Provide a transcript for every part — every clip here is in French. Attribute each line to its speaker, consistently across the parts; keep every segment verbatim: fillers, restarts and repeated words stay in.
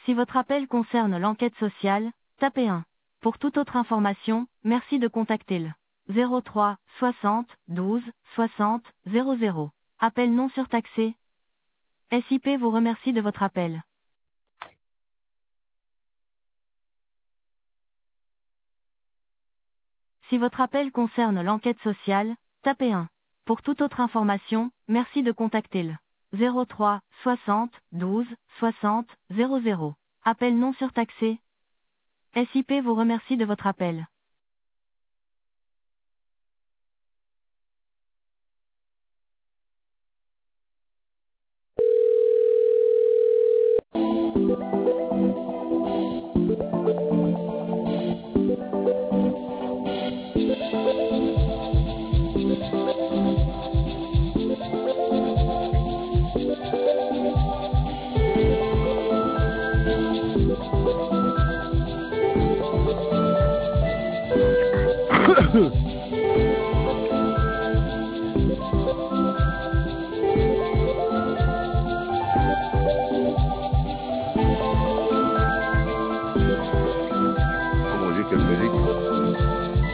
Speaker 1: Si votre appel concerne l'enquête sociale, tapez un. Pour toute autre information, merci de contacter le zéro trois soixante douze soixante zéro zéro. Appel non surtaxé. S I P vous remercie de votre appel. Si votre appel concerne l'enquête sociale, tapez un. Pour toute autre information, merci de contacter le zéro trois soixante douze soixante zéro zéro. Appel non surtaxé. S I P vous remercie de votre appel.
Speaker 2: Comment on dit quelle musique?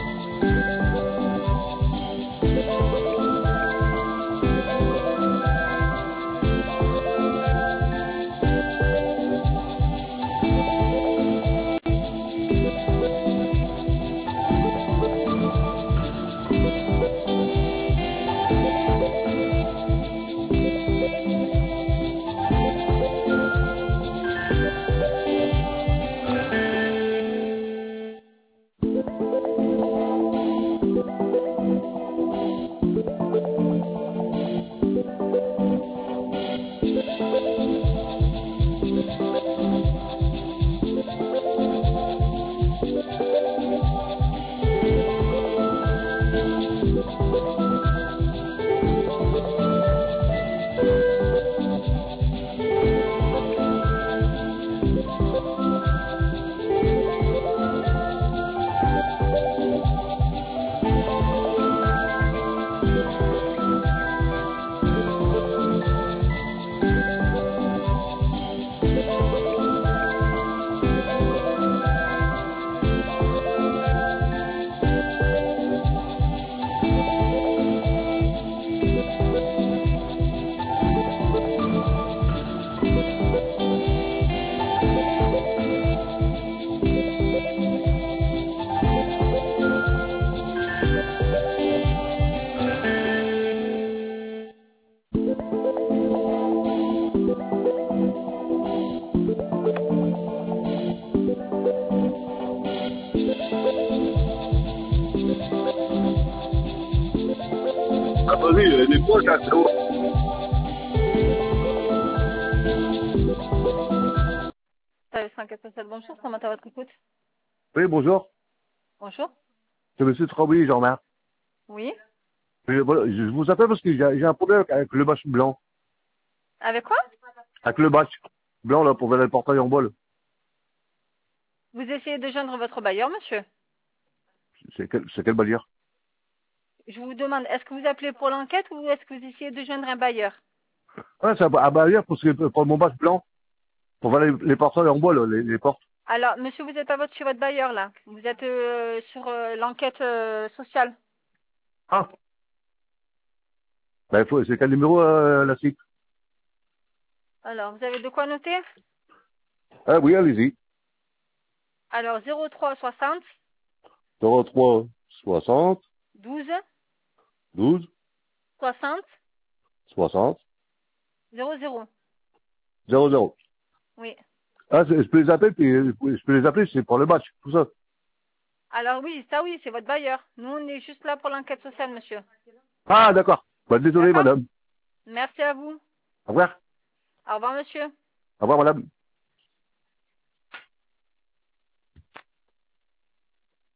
Speaker 2: Ah bah oui, euh, les poches, là, c'est haut.
Speaker 3: Service cinq sept, bonjour, comment à votre écoute?
Speaker 2: Oui, bonjour.
Speaker 3: Bonjour.
Speaker 2: C'est monsieur Trabouilly, Jean-Marc.
Speaker 3: Oui.
Speaker 2: Je, voilà, je vous appelle parce que j'ai j'ai un problème avec le match blanc.
Speaker 3: Avec quoi?
Speaker 2: Avec le match blanc, là, pour faire le portail en bol.
Speaker 3: Vous essayez de joindre votre bailleur, monsieur?
Speaker 2: C'est quel, c'est quel bailleur?
Speaker 3: Je vous demande, est-ce que vous appelez pour l'enquête ou est-ce que vous essayez de joindre un bailleur?
Speaker 2: Ah, c'est un, un bailleur pour, ce- pour mon match blanc. Pour faire les, les portails en bol, les, les portes.
Speaker 3: Alors, monsieur, vous n'êtes pas votre, chez votre bailleur, là. Vous êtes euh, sur euh, l'enquête euh, sociale.
Speaker 2: Ah. Ben, il faut, c'est quel numéro, euh, la C I C?
Speaker 3: Alors, vous avez de quoi noter?
Speaker 2: Ah oui, allez-y.
Speaker 3: Alors, zéro trois soixante
Speaker 2: zéro trois soixante
Speaker 3: douze
Speaker 2: douze
Speaker 3: soixante
Speaker 2: soixante
Speaker 3: zéro zéro.
Speaker 2: zéro zéro.
Speaker 3: Oui.
Speaker 2: Ah, c'est- je peux les appeler, puis euh, je peux les appeler, c'est pour le match, tout ça.
Speaker 3: Alors oui, ça oui, c'est votre bailleur. Nous, on est juste là pour l'enquête sociale, monsieur.
Speaker 2: Ah, d'accord. Bah, désolé,
Speaker 3: D'accord?
Speaker 2: madame.
Speaker 3: Merci à vous.
Speaker 2: Au revoir.
Speaker 3: Au revoir, monsieur.
Speaker 2: Au revoir, madame.